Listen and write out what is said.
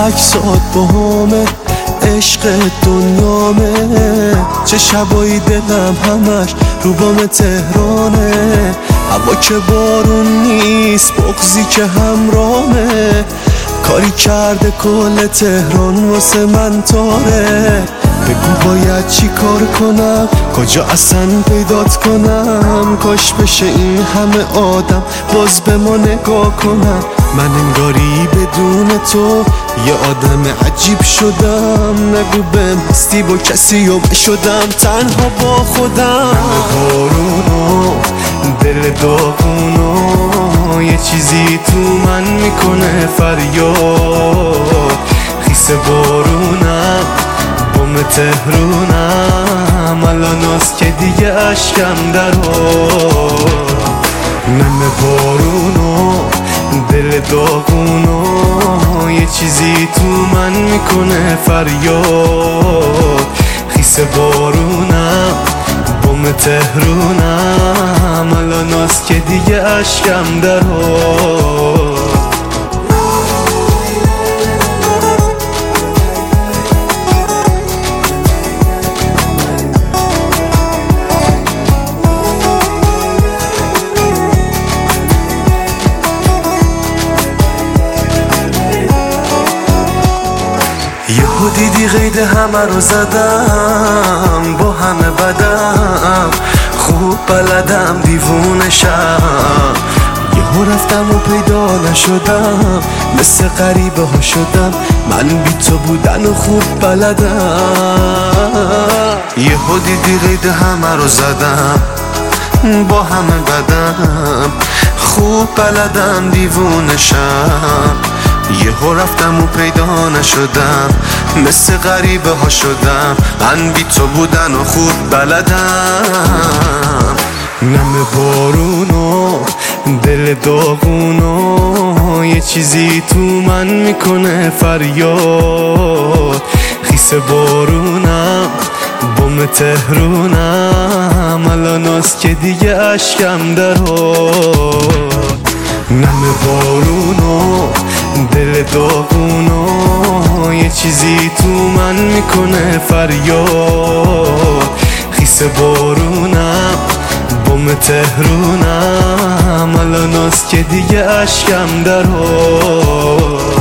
عکسات با همه عشق دنیامه، چه شبایی دلم همش رو بام تهرانه. هوا که بارون نیست، بغضی که همرامه، کاری کرده کل تهران واسه من تاره. بگو باید چی کار کنم، کجا اصلا پیدات کنم، کاش بشه این همه آدم باز به ما نگاه کنم. من انگاری بدون تو یه آدم عجیب شدم، نگو بهم هستی با کسی و شدم تنها با خودم. بارونو دل داغونو یه چیزی تو من میکنه فریاد، خیس بارونم بوم تهرونم، الاناست که دیگه عشقم درآمد. نم بارونو دل داغونو یه چیزی تو من میکنه فریاد، خیس بارونم بوم تهرونم، الاناست که دیگه عشقم درآمد. یهو دیدی قید همه رو زدم، با همه بدم خوب بلدم دیوونشم. یهو رفتم و پیدا نشدم، مثل غریبه ها شدم، من بی تو بودن و خوب بلدم. یهو دیدی قید همه رو زدم، با همه بدم خوب بلدم دیوونشم. یهو رفتم و پیدا نشدم، مثل غریبه ها شدم، من بی تو بودن و خوب بلدم. نم بارونو دل داغونو یه چیزی تو من میکنه فریاد، خیس بارونم بوم تهرونم، الاناست که دیگه عشقم درآمد. نم بارونو دل داغونو یه چیزی تو من میکنه فریاد، خیس بارونم بوم تهرونم، الاناست که دیگه عشقم درآمد.